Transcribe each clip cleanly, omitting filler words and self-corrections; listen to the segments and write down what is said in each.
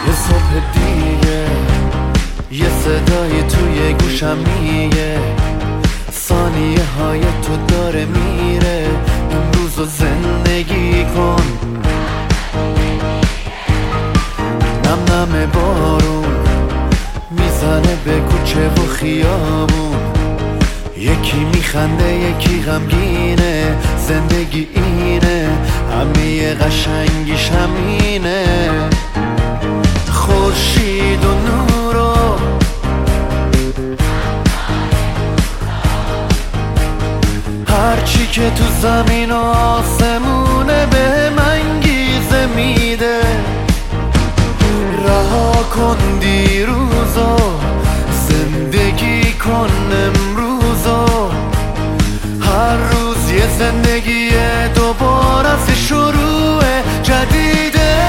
یه صبح دیگه یه صدای توی گوشم میگه ثانیه های تو داره میره، امروز رو زندگی کن. نم نم بارون میزنه به کوچه و خیابون، یکی میخنده یکی غمگینه، زندگی اینه، همه قشنگیش همینه. خورشید و نور و هرچی که تو زمین و آسمونه به انگیزه میده. رها کن دیروزو، زندگی کن امروزو، هر روز یه زندگی دوباره از شروع جدیده.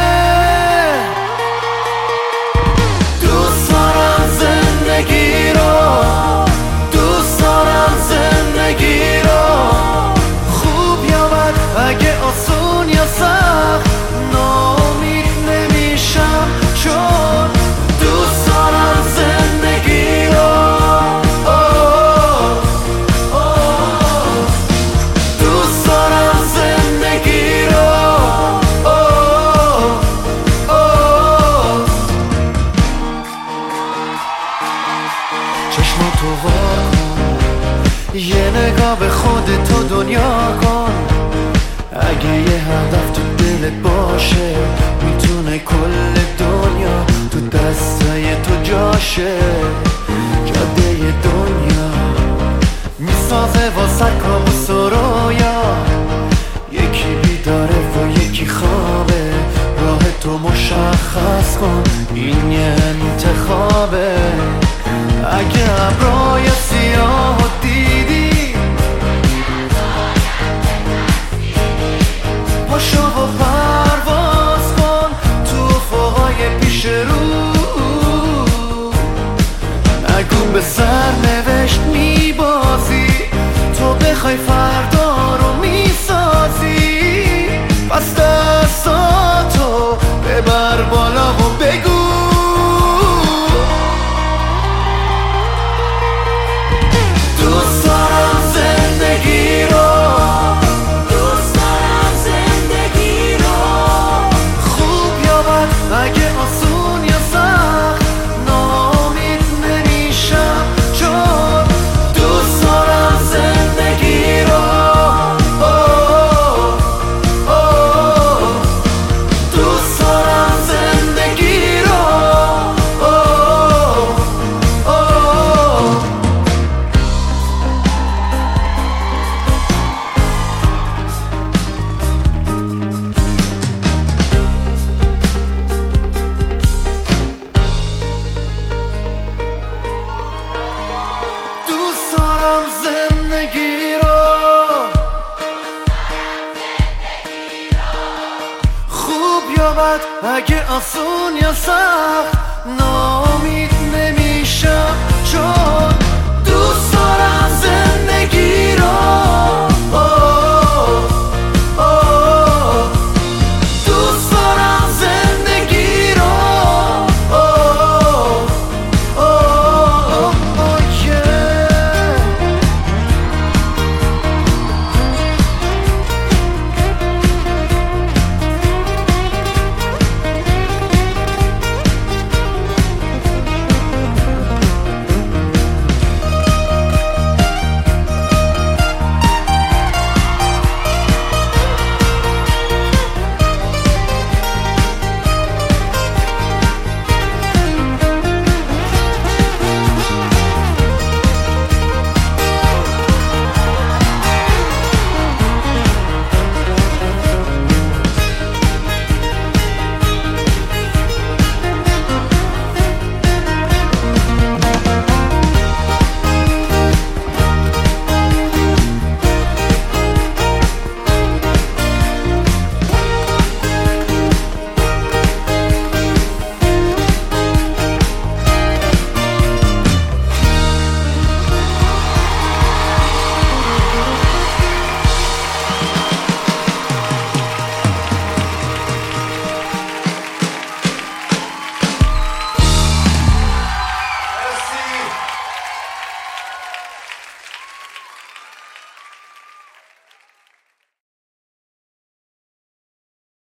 دوست دارم زندگی رو، دوست دارم زندگی رو، خوب یا بد، اگه آسون یا سخت، ناامید نمیشم چون دوست دارم زندگی رو. دوست دارم زندگی رو. چشماتو وا کن، یه نگاه به خودت و دنیا کن. اگه یه هدف تو دلت باشه، میتونه کل دنیا تو دستای تو جاشه. جاده دنیا میسازه واسه کابوس و رویا، یکی بیداره و یکی خوابه. راه تو مشخص کن، این یه انتخابه. اگه ابرای سیاه دیدی، پاشو و پرواز کن تو افقای پیش رو. نگو به سرنوشت میبازی، تو بخوای فردا رو میسازی. پس دستاتو ببر بالا و بگو دوست دارم زندگی رو. دوست دارم زندگی رو، خوب یا بد، اگه آسون یا سخت، ناامید نمیشم چون دوست دارم زندگی رو. دوست دارم زندگی رو. دوست دارم زندگی رو، خوب یا بد، اگه آسون یا سخت، ناامید نمیشم چون